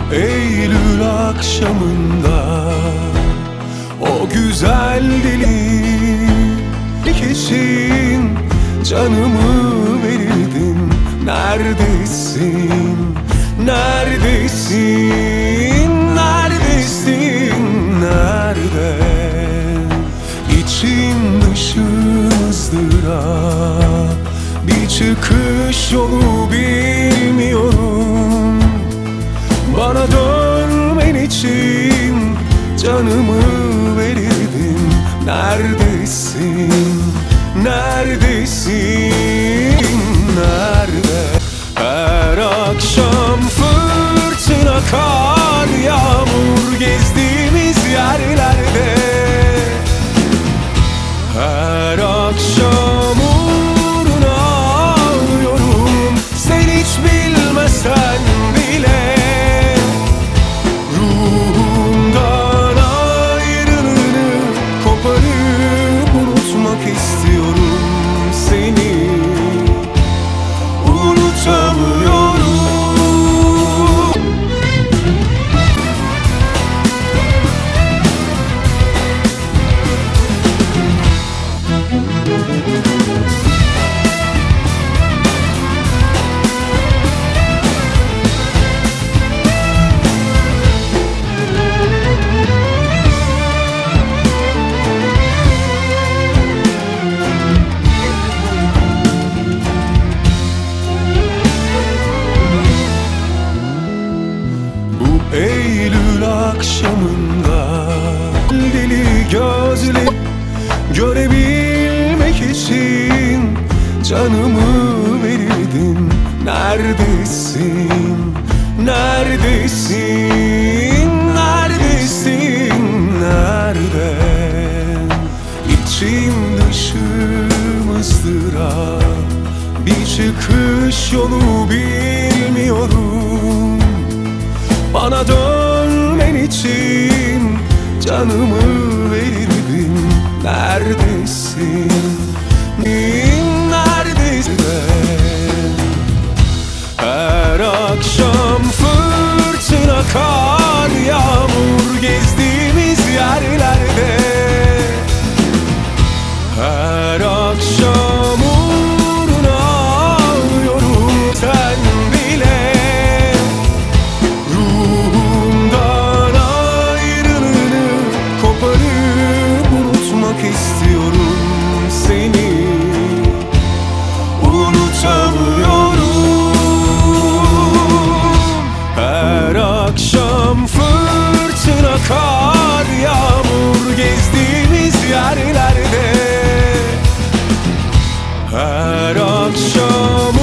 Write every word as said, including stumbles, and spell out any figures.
Eylül akşamında o güzel dilik için canımı verirdim. Neredesin, neredesin, neredesin, nerede? İçim dışım ızdırap, bir çıkış yolu bilmiyorum. Bana dönmen için canımı verirdim. Neredesin, neredesin, nerede? Her akşam fırtına, kar, yağmur gezdiğimiz yerlerde, her akşam uğruna ağlıyorum. Sen hiç bilmesen bile ruhumdan ayrılığını koparıp unutmak istiyorum seni. Unutamıyorum. Eylül akşamında deli gözle görebilmek için canımı verirdim. Neredesin, neredesin, neredesin, nerede? İçim dışım ızdırap, bir çıkış yolu bilmiyorum. Bana dönmen için canımı verirdim. Neredesin, neredesin? Her akşam fırtına, kar, yağmur gezdiğimiz yerlerde, her akşam uğruna ağlıyorum. Sen bile ruhumdan ayrılığını koparıp unutmak istiyorum seni. Unutamıyorum. Her akşam fırtına, kar, yağmur gezdiğimiz yerlerde, her akşam